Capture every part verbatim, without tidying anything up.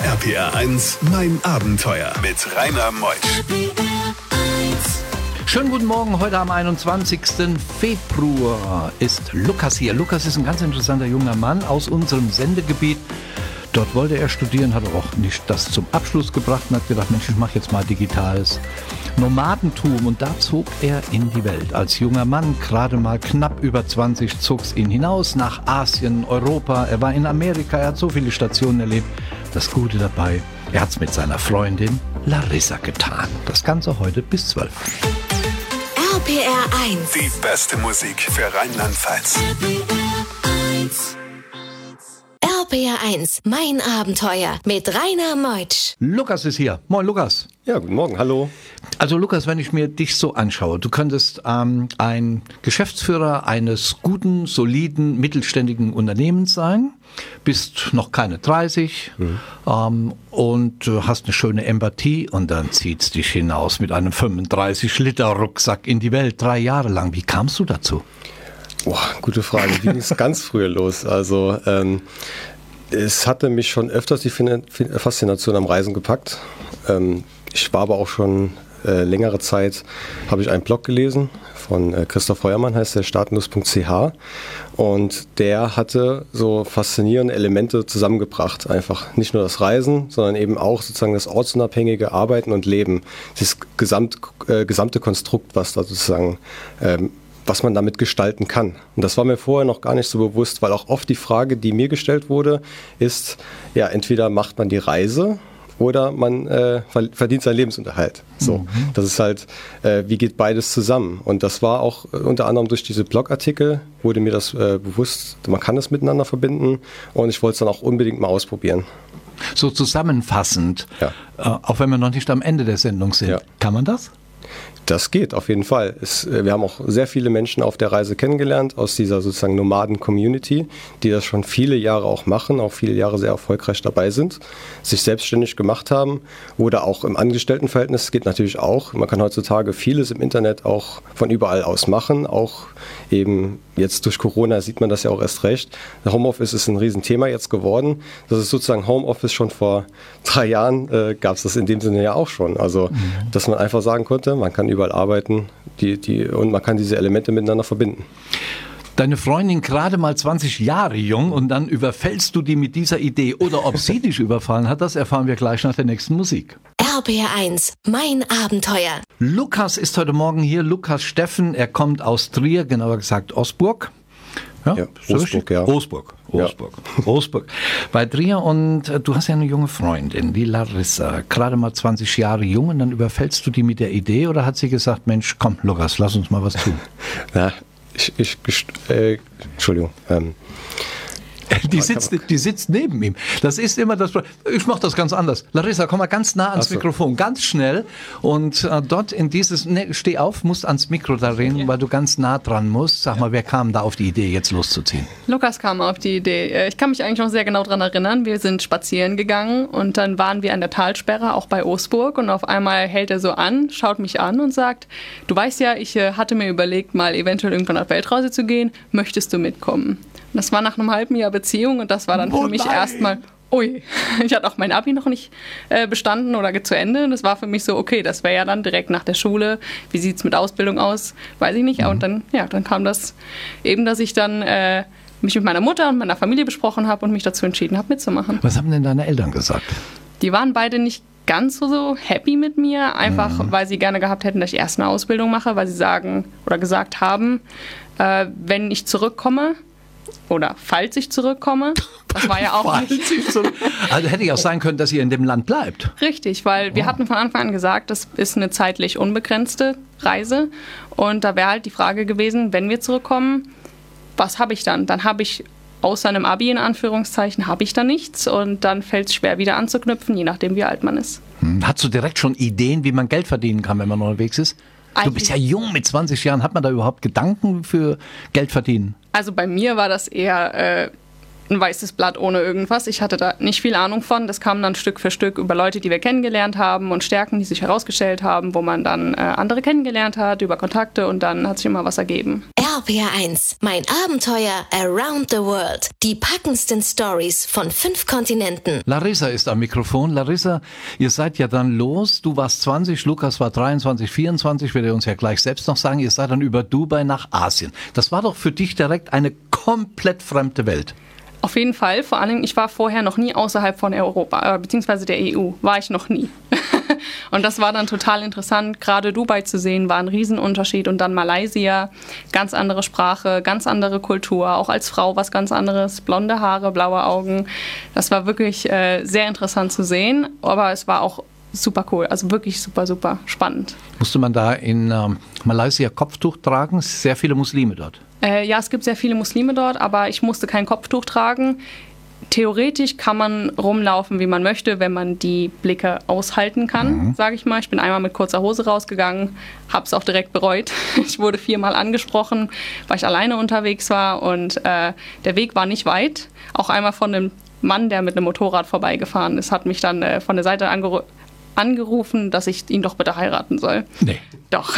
R P R eins, mein Abenteuer mit Rainer Meusch. Schönen guten Morgen, heute am einundzwanzigsten Februar ist Lukas hier. Lukas ist ein ganz interessanter junger Mann aus unserem Sendegebiet. Dort wollte er studieren, hat auch nicht das zum Abschluss gebracht und hat gedacht, Mensch, ich mache jetzt mal digitales Nomadentum. Und da zog er in die Welt. Als junger Mann, gerade mal knapp über zwanzig, zog es ihn hinaus nach Asien, Europa. Er war in Amerika, er hat so viele Stationen erlebt. Das Gute dabei, er hat es mit seiner Freundin Larissa getan. Das Ganze heute bis zwölf. R P R eins. Die beste Musik für Rheinland-Pfalz. R P R eins, mein Abenteuer mit Rainer Meusch. Lukas ist hier. Moin, Lukas. Ja, guten Morgen, hallo. Also Lukas, wenn ich mir dich so anschaue, du könntest ähm, ein Geschäftsführer eines guten, soliden, mittelständigen Unternehmens sein, bist noch keine dreißig mhm. ähm, und äh, hast eine schöne Empathie und dann zieht's dich hinaus mit einem fünfunddreißig Liter Rucksack in die Welt, drei Jahre lang. Wie kamst du dazu? Boah, gute Frage. Wie ging es ganz früher los? Also ähm, es hatte mich schon öfters die Faszination am Reisen gepackt. Ähm, ich war aber auch schon äh, längere Zeit, habe ich einen Blog gelesen von äh, Christoph Feuermann, heißt der, startenlos punkt c h, und der hatte so faszinierende Elemente zusammengebracht. Einfach nicht nur das Reisen, sondern eben auch sozusagen das ortsunabhängige Arbeiten und Leben. Das gesamt, äh, gesamte Konstrukt, was da sozusagen ähm, was man damit gestalten kann. Und das war mir vorher noch gar nicht so bewusst, weil auch oft die Frage, die mir gestellt wurde, ist, ja, entweder macht man die Reise oder man äh, verdient seinen Lebensunterhalt. So, mhm. Das ist halt, äh, wie geht beides zusammen? Und das war auch äh, unter anderem durch diese Blogartikel, wurde mir das äh, bewusst, man kann das miteinander verbinden, und ich wollte es dann auch unbedingt mal ausprobieren. So zusammenfassend, ja. äh, auch wenn wir noch nicht am Ende der Sendung sind, ja. Kann man das? Das geht auf jeden Fall. Es, wir haben auch sehr viele Menschen auf der Reise kennengelernt aus dieser sozusagen Nomaden-Community, die das schon viele Jahre auch machen, auch viele Jahre sehr erfolgreich dabei sind, sich selbstständig gemacht haben oder auch im Angestelltenverhältnis. Geht natürlich auch. Man kann heutzutage vieles im Internet auch von überall aus machen. Auch eben jetzt durch Corona sieht man das ja auch erst recht. Homeoffice ist ein Riesenthema jetzt geworden. Das ist sozusagen Homeoffice schon vor drei Jahren, äh, gab es das in dem Sinne ja auch schon. Also, mhm. dass man einfach sagen konnte, man kann überall arbeiten die, die, und man kann diese Elemente miteinander verbinden. Deine Freundin gerade mal zwanzig Jahre jung und dann überfällst du die mit dieser Idee. Oder ob sie dich überfallen hat, das erfahren wir gleich nach der nächsten Musik. R P R eins, mein Abenteuer. Lukas ist heute Morgen hier, Lukas Steffen. Er kommt aus Trier, genauer gesagt Osburg. Ja, ja, Osburg, ja. Osburg, Osburg, ja. Osburg. Bei Trier, und äh, du hast ja eine junge Freundin, die Larissa, gerade mal zwanzig Jahre jung, und dann überfällst du die mit der Idee, oder hat sie gesagt, Mensch, komm, Lukas, lass uns mal was tun? Na, ich, ich äh, Entschuldigung, ähm, Die sitzt, die sitzt neben ihm. Das ist immer das Problem. Ich mache das ganz anders. Larissa, komm mal ganz nah ans so. Mikrofon, ganz schnell. Und äh, dort in dieses, ne, steh auf, musst ans Mikro da reden, ja. Weil du ganz nah dran musst. Sag mal, wer kam da auf die Idee, jetzt loszuziehen? Lukas kam auf die Idee. Ich kann mich eigentlich noch sehr genau daran erinnern. Wir sind spazieren gegangen und dann waren wir an der Talsperre, auch bei Osburg. Und auf einmal hält er so an, schaut mich an und sagt, du weißt ja, ich äh, hatte mir überlegt, mal eventuell irgendwann auf Weltreise zu gehen. Möchtest du mitkommen? Das war nach einem halben Jahr Beziehung, und das war dann oh für mich nein. erstmal, ui, ich hatte auch mein Abi noch nicht äh, bestanden oder zu Ende. Und das war für mich so, okay, das wäre ja dann direkt nach der Schule. Wie sieht es mit Ausbildung aus? Weiß ich nicht. Mhm. Und dann, ja, dann kam das eben, dass ich dann äh, mich mit meiner Mutter und meiner Familie besprochen habe und mich dazu entschieden habe, mitzumachen. Was haben denn deine Eltern gesagt? Die waren beide nicht ganz so, so happy mit mir, einfach mhm. weil sie gerne gehabt hätten, dass ich erst eine Ausbildung mache, weil sie sagen oder gesagt haben, äh, wenn ich zurückkomme, oder falls ich zurückkomme, das war ja auch nicht. Also hätte ja auch sein können, dass ihr in dem Land bleibt. Richtig, weil wir oh. hatten von Anfang an gesagt, das ist eine zeitlich unbegrenzte Reise, und da wäre halt die Frage gewesen, wenn wir zurückkommen, was habe ich dann? Dann habe ich außer einem Abi in Anführungszeichen, habe ich da nichts, und dann fällt es schwer wieder anzuknüpfen, je nachdem wie alt man ist. Hm. Hast du direkt schon Ideen, wie man Geld verdienen kann, wenn man unterwegs ist? Du bist ja jung, mit zwanzig Jahren. Hat man da überhaupt Gedanken für Geld verdienen? Also bei mir war das eher äh, ein weißes Blatt ohne irgendwas. Ich hatte da nicht viel Ahnung von. Das kam dann Stück für Stück über Leute, die wir kennengelernt haben, und Stärken, die sich herausgestellt haben, wo man dann äh, andere kennengelernt hat, über Kontakte, und dann hat sich immer was ergeben. R R P R eins. Mein Abenteuer Around the World. Die packendsten Stories von fünf Kontinenten. Larissa ist am Mikrofon. Larissa, ihr seid ja dann los. Du warst zwanzig, Lukas war dreiundzwanzig, vierundzwanzig, wird er uns ja gleich selbst noch sagen. Ihr seid dann über Dubai nach Asien. Das war doch für dich direkt eine komplett fremde Welt. Auf jeden Fall. Vor allem, ich war vorher noch nie außerhalb von Europa, äh, beziehungsweise der E U. War ich noch nie. Und das war dann total interessant. Gerade Dubai zu sehen, war ein Riesenunterschied. Und dann Malaysia, ganz andere Sprache, ganz andere Kultur. Auch als Frau was ganz anderes. Blonde Haare, blaue Augen. Das war wirklich äh, sehr interessant zu sehen. Aber es war auch super cool. Also wirklich super, super spannend. Musste man da in ähm, Malaysia Kopftuch tragen? Es sind sehr viele Muslime dort. Äh, ja, es gibt sehr viele Muslime dort, aber ich musste kein Kopftuch tragen. Theoretisch kann man rumlaufen, wie man möchte, wenn man die Blicke aushalten kann, mhm. sage ich mal. Ich bin einmal mit kurzer Hose rausgegangen, habe es auch direkt bereut. Ich wurde viermal angesprochen, weil ich alleine unterwegs war und äh, der Weg war nicht weit. Auch einmal von einem Mann, der mit einem Motorrad vorbeigefahren ist, hat mich dann äh, von der Seite angeru- angerufen, dass ich ihn doch bitte heiraten soll. Nee. Doch.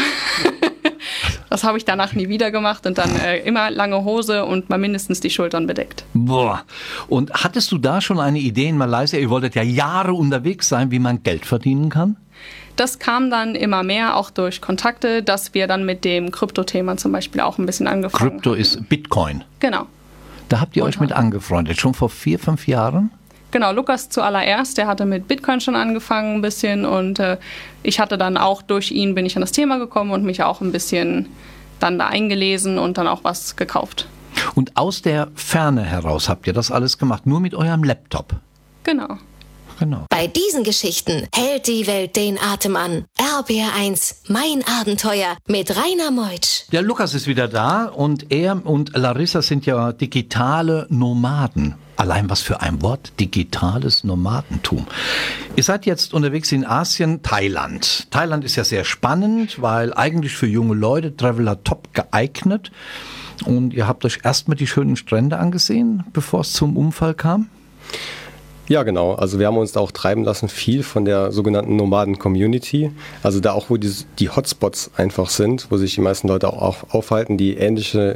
Das habe ich danach nie wieder gemacht und dann äh, immer lange Hose und mal mindestens die Schultern bedeckt. Boah. Und hattest du da schon eine Idee in Malaysia? Ihr wolltet ja Jahre unterwegs sein, wie man Geld verdienen kann? Das kam dann immer mehr, auch durch Kontakte, dass wir dann mit dem Krypto-Thema zum Beispiel auch ein bisschen angefangen Krypto haben. ist Bitcoin. Genau. Da habt ihr euch mit angefreundet, schon vor vier, fünf Jahren? Genau, Lukas zuallererst, der hatte mit Bitcoin schon angefangen ein bisschen und äh, ich hatte dann auch durch ihn bin ich an das Thema gekommen und mich auch ein bisschen dann da eingelesen und dann auch was gekauft. Und aus der Ferne heraus habt ihr das alles gemacht, nur mit eurem Laptop? Genau. Genau. Bei diesen Geschichten hält die Welt den Atem an. R P R eins, mein Abenteuer mit Rainer Meutsch. Der Lukas ist wieder da und er und Larissa sind ja digitale Nomaden. Allein was für ein Wort, digitales Nomadentum. Ihr seid jetzt unterwegs in Asien, Thailand. Thailand ist ja sehr spannend, weil eigentlich für junge Leute, Traveler top geeignet. Und ihr habt euch erstmal die schönen Strände angesehen, bevor es zum Unfall kam? Ja, genau. Also wir haben uns da auch treiben lassen, viel von der sogenannten Nomaden-Community. Also da auch, wo die, die Hotspots einfach sind, wo sich die meisten Leute auch aufhalten, die ähnliche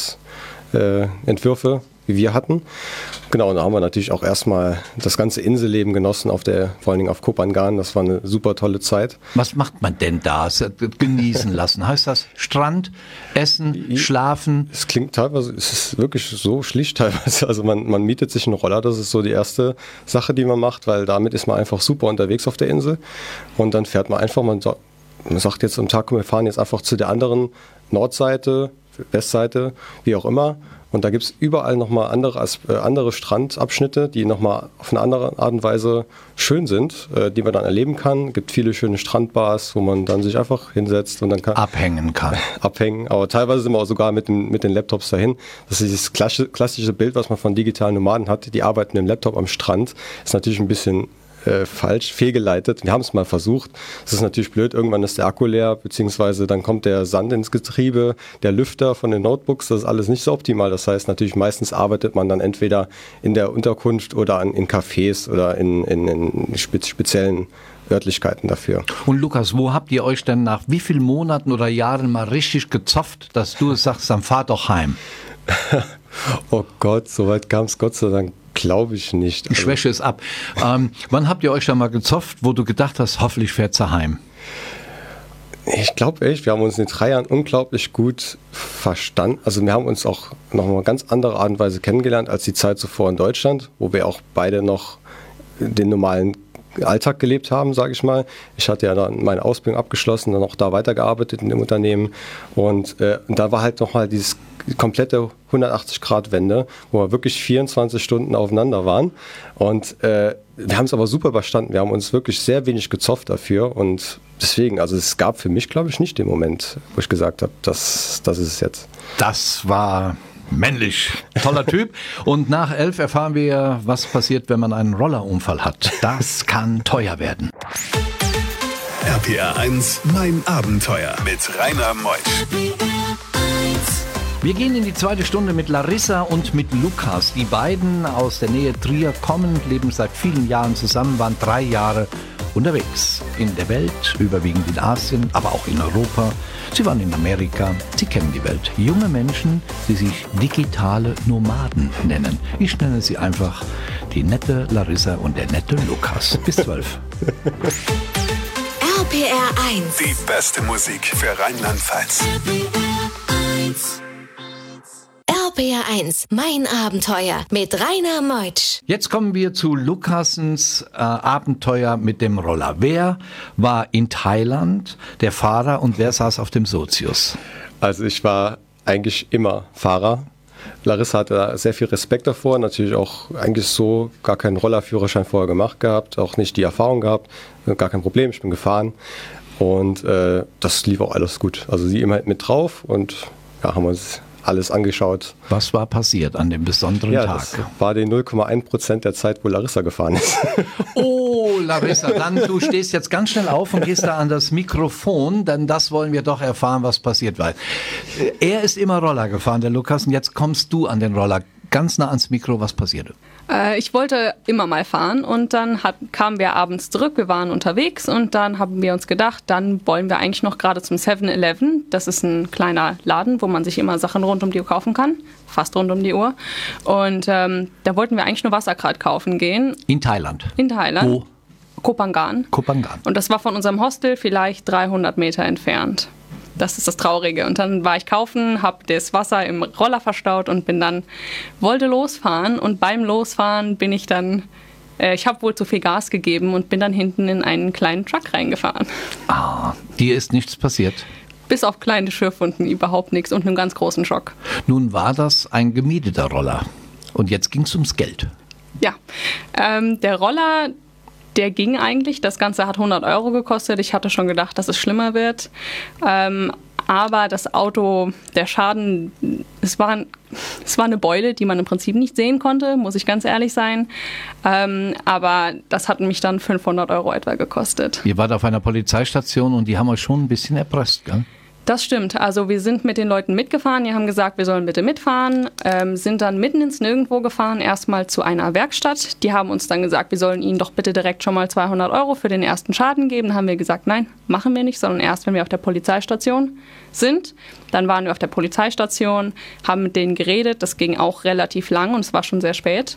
Lebensentwürfe äh, wie wir hatten. Genau, und da haben wir natürlich auch erstmal das ganze Inselleben genossen, auf der, vor allen Dingen auf Koh Phangan. Das war eine super tolle Zeit. Was macht man denn da? Genießen lassen. Heißt das Strand, Essen, Schlafen? Es klingt teilweise, es ist wirklich so schlicht teilweise. Also man, man mietet sich einen Roller, das ist so die erste Sache, die man macht, weil damit ist man einfach super unterwegs auf der Insel. Und dann fährt man einfach, man, man sagt jetzt am Tag, komm, wir fahren jetzt einfach zu der anderen Nordseite, Westseite, wie auch immer. Und da gibt es überall nochmal andere, äh, andere Strandabschnitte, die nochmal auf eine andere Art und Weise schön sind, äh, die man dann erleben kann. Es gibt viele schöne Strandbars, wo man dann sich einfach hinsetzt und dann kann abhängen kann. Abhängen, aber teilweise sind wir auch sogar mit, dem, mit den Laptops dahin. Das ist dieses klassische, klassische Bild, was man von digitalen Nomaden hat. Die arbeiten mit dem Laptop am Strand. Ist natürlich ein bisschen Äh, falsch, fehlgeleitet. Wir haben es mal versucht. Es ist natürlich blöd, irgendwann ist der Akku leer, beziehungsweise dann kommt der Sand ins Getriebe, der Lüfter von den Notebooks, das ist alles nicht so optimal. Das heißt natürlich, meistens arbeitet man dann entweder in der Unterkunft oder an, in Cafés oder in, in, in speziellen Örtlichkeiten dafür. Und Lukas, wo habt ihr euch denn nach wie vielen Monaten oder Jahren mal richtig gezopft, dass du sagst, dann fahr doch heim? Oh Gott, so weit kam es Gott sei Dank, glaube ich nicht. Ich schwäche es ab. Ähm, wann habt ihr euch da mal gezopft, wo du gedacht hast, hoffentlich fährt sie heim? Ich glaube echt, wir haben uns in den drei Jahren unglaublich gut verstanden. Also wir haben uns auch noch mal ganz andere Art und Weise kennengelernt als die Zeit zuvor in Deutschland, wo wir auch beide noch den normalen Alltag gelebt haben, sage ich mal. Ich hatte ja dann meine Ausbildung abgeschlossen, dann auch da weitergearbeitet in dem Unternehmen und, äh, und da war halt nochmal dieses komplette hundertachtzig Grad Wende, wo wir wirklich vierundzwanzig Stunden aufeinander waren und äh, wir haben es aber super überstanden. Wir haben uns wirklich sehr wenig gezofft dafür und deswegen, also es gab für mich, glaube ich, nicht den Moment, wo ich gesagt habe, das, das ist es jetzt. Das war männlich. Toller Typ. Und nach elf erfahren wir, was passiert, wenn man einen Rollerunfall hat. Das kann teuer werden. R P R eins, mein Abenteuer mit Rainer Meutsch. Wir gehen in die zweite Stunde mit Larissa und mit Lukas. Die beiden aus der Nähe Trier kommen, leben seit vielen Jahren zusammen, waren drei Jahre unterwegs in der Welt, überwiegend in Asien, aber auch in Europa. Sie waren in Amerika, sie kennen die Welt. Junge Menschen, die sich digitale Nomaden nennen. Ich nenne sie einfach die nette Larissa und der nette Lukas. Bis zwölf. R P R eins. Die beste Musik für Rheinland-Pfalz. R P R eins, mein Abenteuer mit Rainer Meutsch. Jetzt kommen wir zu Lukasens äh, Abenteuer mit dem Roller. Wer war in Thailand der Fahrer und wer saß auf dem Sozius? Also ich war eigentlich immer Fahrer. Larissa hatte da sehr viel Respekt davor, natürlich auch eigentlich so gar keinen Rollerführerschein vorher gemacht gehabt, auch nicht die Erfahrung gehabt, gar kein Problem, ich bin gefahren und äh, das lief auch alles gut. Also sie immer mit drauf und ja, haben uns alles angeschaut. Was war passiert an dem besonderen ja, Tag? Das war die null Komma eins Prozent der Zeit, wo Larissa gefahren ist. Oh, Larissa, dann du stehst jetzt ganz schnell auf und gehst da an das Mikrofon, denn das wollen wir doch erfahren, was passiert war. Er ist immer Roller gefahren, der Lukas, und jetzt kommst du an den Roller. Ganz nah ans Mikro, was passierte? Äh, ich wollte immer mal fahren und dann hat, kamen wir abends zurück, wir waren unterwegs und dann haben wir uns gedacht, dann wollen wir eigentlich noch gerade zum seven eleven. Das ist ein kleiner Laden, wo man sich immer Sachen rund um die Uhr kaufen kann, fast rund um die Uhr. Und ähm, da wollten wir eigentlich nur Wasserkrat kaufen gehen. In Thailand? In Thailand. Wo? Koh Phangan. Koh Phangan. Und das war von unserem Hostel vielleicht dreihundert Meter entfernt. Das ist das Traurige. Und dann war ich kaufen, habe das Wasser im Roller verstaut und bin dann, wollte losfahren. Und beim Losfahren bin ich dann, äh, ich habe wohl zu viel Gas gegeben und bin dann hinten in einen kleinen Truck reingefahren. Ah, dir ist nichts passiert? Bis auf kleine Schürfwunden überhaupt nichts und einen ganz großen Schock. Nun war das ein gemieteter Roller. Und jetzt ging es ums Geld. Ja, ähm, der Roller... Der ging eigentlich, das Ganze hat hundert Euro gekostet. Ich hatte schon gedacht, dass es schlimmer wird. Ähm, aber das Auto, der Schaden, es war, es war eine Beule, die man im Prinzip nicht sehen konnte, muss ich ganz ehrlich sein. Ähm, aber das hat mich dann fünfhundert Euro etwa gekostet. Ihr wart auf einer Polizeistation und die haben euch schon ein bisschen erpresst, gell? Das stimmt. Also wir sind mit den Leuten mitgefahren. Die haben gesagt, wir sollen bitte mitfahren. Ähm, sind dann mitten ins Nirgendwo gefahren, erstmal zu einer Werkstatt. Die haben uns dann gesagt, wir sollen ihnen doch bitte direkt schon mal zweihundert Euro für den ersten Schaden geben. Dann haben wir gesagt, nein, machen wir nicht, sondern erst, wenn wir auf der Polizeistation sind. Dann waren wir auf der Polizeistation, haben mit denen geredet. Das ging auch relativ lang und es war schon sehr spät.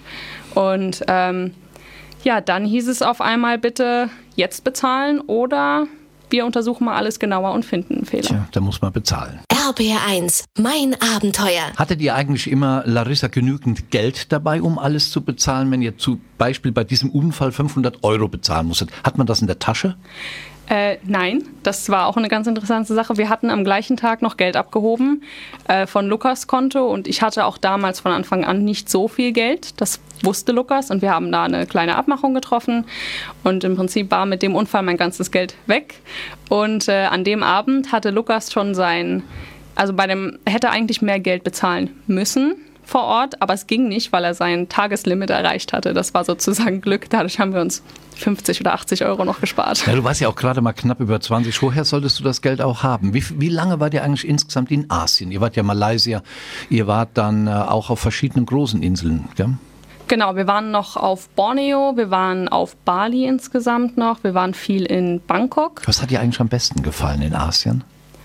Und ähm, ja, dann hieß es auf einmal, bitte jetzt bezahlen oder... Wir untersuchen mal alles genauer und finden einen Fehler. Tja, da muss man bezahlen. R P R eins, mein Abenteuer. Hattet ihr eigentlich immer, Larissa, genügend Geld dabei, um alles zu bezahlen, wenn ihr zum Beispiel bei diesem Unfall fünfhundert Euro bezahlen musstet? Hat man das in der Tasche? Äh, nein, das war auch eine ganz interessante Sache. Wir hatten am gleichen Tag noch Geld abgehoben äh, von Lukas Konto und ich hatte auch damals von Anfang an nicht so viel Geld. Das wusste Lukas und wir haben da eine kleine Abmachung getroffen und im Prinzip war mit dem Unfall mein ganzes Geld weg. Und äh, an dem Abend hatte Lukas schon sein, also bei dem, hätte eigentlich mehr Geld bezahlen müssen vor Ort, aber es ging nicht, weil er sein Tageslimit erreicht hatte. Das war sozusagen Glück. Dadurch haben wir uns fünfzig oder achtzig Euro noch gespart. Ja, du warst ja auch gerade mal knapp über zwanzig. Woher solltest du das Geld auch haben? Wie, wie lange wart ihr eigentlich insgesamt in Asien? Ihr wart ja Malaysia, ihr wart dann äh, auch auf verschiedenen großen Inseln, gell? Genau, wir waren noch auf Borneo, wir waren auf Bali insgesamt noch, wir waren viel in Bangkok. Was hat dir eigentlich am besten gefallen in Asien?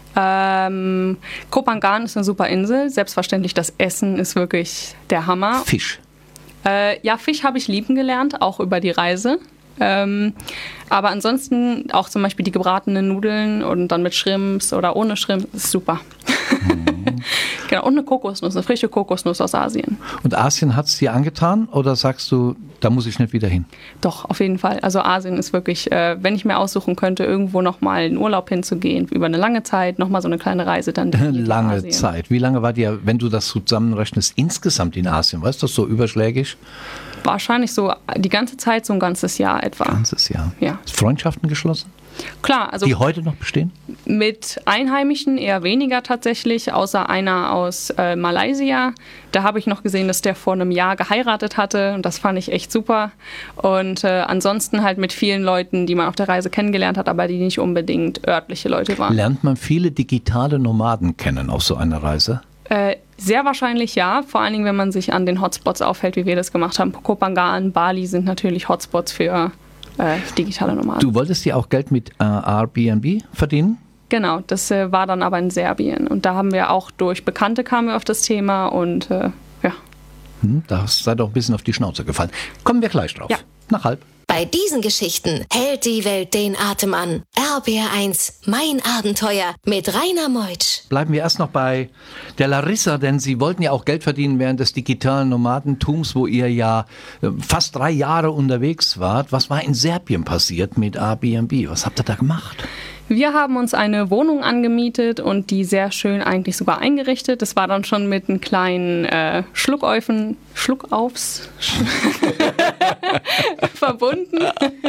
Ähm, Koh Phangan ist eine super Insel. Selbstverständlich, das Essen ist wirklich der Hammer. Fisch. Äh, ja, Fisch habe ich lieben gelernt, auch über die Reise. Ähm, aber ansonsten auch zum Beispiel die gebratenen Nudeln und dann mit Shrimps oder ohne Shrimps ist super. Mhm. Genau, und eine Kokosnuss, eine frische Kokosnuss aus Asien. Und Asien hat es dir angetan oder sagst du, da muss ich nicht wieder hin? Doch, auf jeden Fall. Also Asien ist wirklich, äh, wenn ich mir aussuchen könnte, irgendwo nochmal in Urlaub hinzugehen, über eine lange Zeit, nochmal so eine kleine Reise, dann lange Asien. Zeit. Wie lange war dir, wenn du das zusammenrechnest, insgesamt in Asien? Weißt du, das so überschlägig? Wahrscheinlich so die ganze Zeit, so ein ganzes Jahr etwa. Ganzes Jahr. Ja. Freundschaften geschlossen? Klar, also die heute noch bestehen? Mit Einheimischen eher weniger tatsächlich, außer einer aus äh, Malaysia. Da habe ich noch gesehen, dass der vor einem Jahr geheiratet hatte und das fand ich echt super. Und äh, ansonsten halt mit vielen Leuten, die man auf der Reise kennengelernt hat, aber die nicht unbedingt örtliche Leute waren. Lernt man viele digitale Nomaden kennen auf so einer Reise? Äh, sehr wahrscheinlich ja, vor allen Dingen, wenn man sich an den Hotspots aufhält, wie wir das gemacht haben. Koh Phangan, Bali sind natürlich Hotspots für äh, digitale Nomaden. Du wolltest ja auch Geld mit äh, Airbnb verdienen? Genau, das äh, war dann aber in Serbien. Und da haben wir auch durch Bekannte kamen wir auf das Thema und äh, ja. Hm, da seid doch ein bisschen auf die Schnauze gefallen. Kommen wir gleich drauf. Ja. Nach halb. Bei diesen Geschichten hält die Welt den Atem an. R B R eins, mein Abenteuer mit Rainer Meutsch. Bleiben wir erst noch bei der Larissa, denn Sie wollten ja auch Geld verdienen während des digitalen Nomadentums, wo ihr ja fast drei Jahre unterwegs wart. Was war in Serbien passiert mit Airbnb? Was habt ihr da gemacht? Wir haben uns eine Wohnung angemietet und die sehr schön eigentlich sogar eingerichtet. Das war dann schon mit einem kleinen äh, Schluckaufen, Schluckaufs verbunden,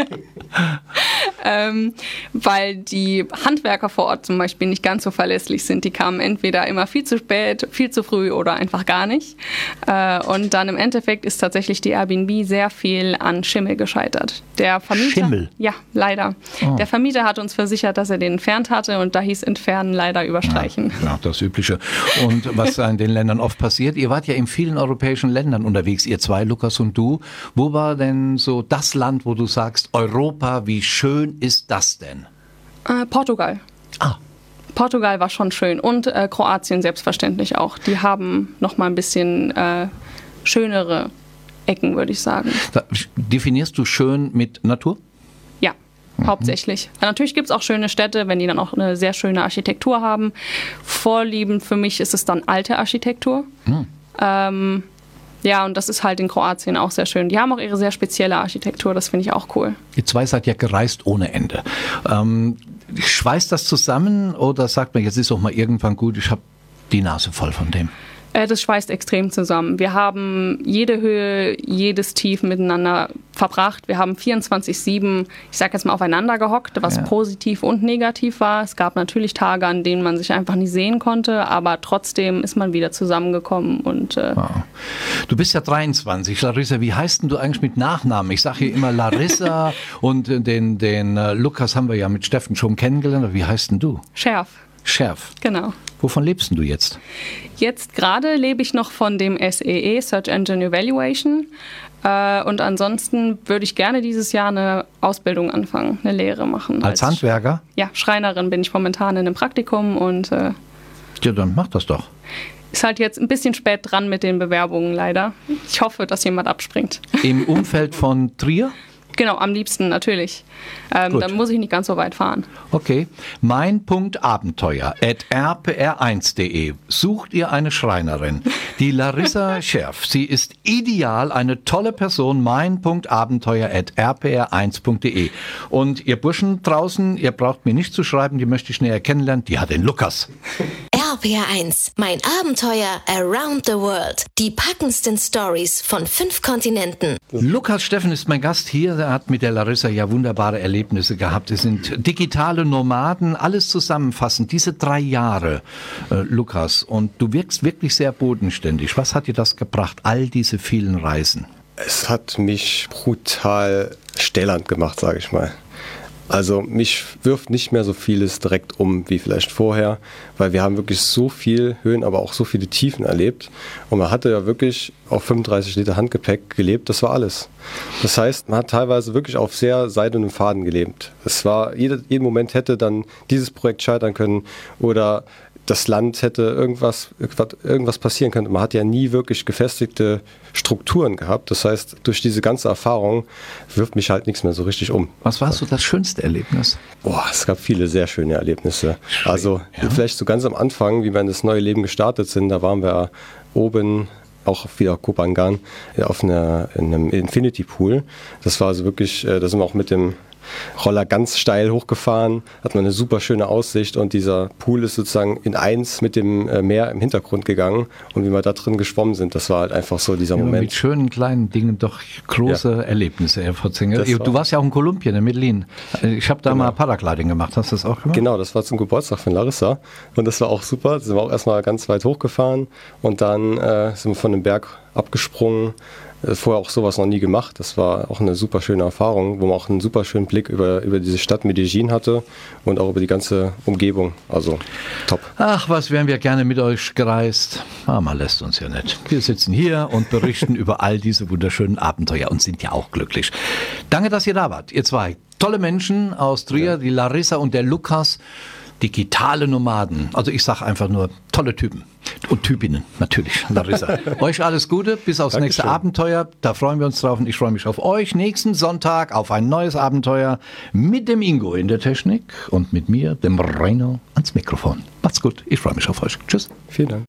ähm, weil die Handwerker vor Ort zum Beispiel nicht ganz so verlässlich sind. Die kamen entweder immer viel zu spät, viel zu früh oder einfach gar nicht. Äh, und dann im Endeffekt ist tatsächlich die Airbnb sehr viel an Schimmel gescheitert. Der Vermieter, Schimmel? Ja, leider. Oh. Der Vermieter hat uns versichert, dass er den entfernt hatte und da hieß entfernen leider überstreichen. Ja, ja, das Übliche. Und was in den Ländern oft passiert, ihr wart ja in vielen europäischen Ländern unterwegs, ihr zwei, Lukas und du. Wo war denn so das Land, wo du sagst, Europa, wie schön ist das denn? Äh, Portugal. Ah. Portugal war schon schön und äh, Kroatien selbstverständlich auch. Die haben noch mal ein bisschen äh, schönere Ecken, würde ich sagen. Da, definierst du schön mit Natur? Ja. Hauptsächlich. Mhm. Natürlich gibt es auch schöne Städte, wenn die dann auch eine sehr schöne Architektur haben. Vorliebend für mich ist es dann alte Architektur. Mhm. Ähm, ja, und das ist halt in Kroatien auch sehr schön. Die haben auch ihre sehr spezielle Architektur, das finde ich auch cool. Ihr zwei seid ja gereist ohne Ende. Ähm, schweißt das zusammen oder sagt man, jetzt ist auch mal irgendwann gut, ich habe die Nase voll von dem? Das schweißt extrem zusammen. Wir haben jede Höhe, jedes Tief miteinander verbracht. Wir haben vierundzwanzig sieben, ich sag jetzt mal, aufeinander gehockt, was ja. positiv und negativ war. Es gab natürlich Tage, an denen man sich einfach nicht sehen konnte, aber trotzdem ist man wieder zusammengekommen. Und, äh wow. Du bist ja dreiundzwanzig. Larissa, wie heißt denn du eigentlich mit Nachnamen? Ich sage hier immer Larissa und den, den uh, Lukas haben wir ja mit Steffen schon kennengelernt. Wie heißt denn du? Scherf. Scherf. Genau. Wovon lebst denn du jetzt? Jetzt gerade lebe ich noch von dem S E E, Search Engine Evaluation. Äh, und ansonsten würde ich gerne dieses Jahr eine Ausbildung anfangen, eine Lehre machen. Als, als Handwerker? Ja, Schreinerin bin ich momentan in einem Praktikum. Und, äh, ja, dann mach das doch. Ist halt jetzt ein bisschen spät dran mit den Bewerbungen leider. Ich hoffe, dass jemand abspringt. Im Umfeld von Trier? Genau, am liebsten natürlich. Ähm, dann muss ich nicht ganz so weit fahren. Okay. Mein Punkt Abenteuer at r p r eins punkt de. Sucht ihr eine Schreinerin? Die Larissa Scherf. Sie ist ideal, eine tolle Person. Mein Punkt Abenteuer at r p r eins punkt de. Und ihr Burschen draußen, ihr braucht mir nicht zu schreiben, die möchte ich näher kennenlernen. Die hat den Lukas. R P R eins, mein Abenteuer around the world. Die packendsten Stories von fünf Kontinenten. Lukas Steffen ist mein Gast hier. Er hat mit der Larissa ja wunderbare Erlebnisse gehabt. Es sind digitale Nomaden, alles zusammenfassend. Diese drei Jahre, äh, Lukas, und du wirkst wirklich sehr bodenständig. Was hat dir das gebracht, all diese vielen Reisen? Es hat mich brutal stählend gemacht, sage ich mal. Also mich wirft nicht mehr so vieles direkt um wie vielleicht vorher, weil wir haben wirklich so viel Höhen, aber auch so viele Tiefen erlebt. Und man hatte ja wirklich auf fünfunddreißig Liter Handgepäck gelebt, das war alles. Das heißt, man hat teilweise wirklich auf sehr seidenem Faden gelebt. Es war, jede, jeden Moment hätte dann dieses Projekt scheitern können oder das Land hätte irgendwas, irgendwas passieren können. Man hat ja nie wirklich gefestigte Strukturen gehabt. Das heißt, durch diese ganze Erfahrung wirft mich halt nichts mehr so richtig um. Was war so das schönste Erlebnis? Boah, es gab viele sehr schöne Erlebnisse. Schön, also ja. Vielleicht so ganz am Anfang, wie wir in das neue Leben gestartet sind, da waren wir oben, auch wieder Kopangan, auf einer, in einem Infinity Pool. Das war also wirklich, da sind wir auch mit dem Roller ganz steil hochgefahren, hat man eine super schöne Aussicht und dieser Pool ist sozusagen in eins mit dem Meer im Hintergrund gegangen und wie wir da drin geschwommen sind, das war halt einfach so dieser ja, Moment. Mit schönen kleinen Dingen doch große ja. Erlebnisse, Herr Fotzinger. Du war warst ja auch in Kolumbien, in Medellin. Ich habe da genau. mal Paragliding gemacht, hast du das auch gemacht? Genau, das war zum Geburtstag von Larissa und das war auch super, da sind wir auch erstmal ganz weit hochgefahren und dann äh, sind wir von dem Berg abgesprungen äh, vorher auch sowas noch nie gemacht. Das war auch eine super schöne Erfahrung, wo man auch einen super schönen Blick über, über diese Stadt Medellin hatte und auch über die ganze Umgebung. Also top. Ach, was wären wir gerne mit euch gereist. Ah, man lässt uns ja nicht. Wir sitzen hier und berichten über all diese wunderschönen Abenteuer und sind ja auch glücklich. Danke, dass ihr da wart. Ihr zwei tolle Menschen aus Trier, ja. Die Larissa und der Lukas. Digitale Nomaden. Also ich sage einfach nur tolle Typen. Und Typinnen, natürlich, Larissa. Euch alles Gute, bis aufs Dankeschön. Nächste Abenteuer. Da freuen wir uns drauf und ich freue mich auf euch. Nächsten Sonntag auf ein neues Abenteuer mit dem Ingo in der Technik und mit mir, dem Reino, ans Mikrofon. Macht's gut, ich freue mich auf euch. Tschüss. Vielen Dank.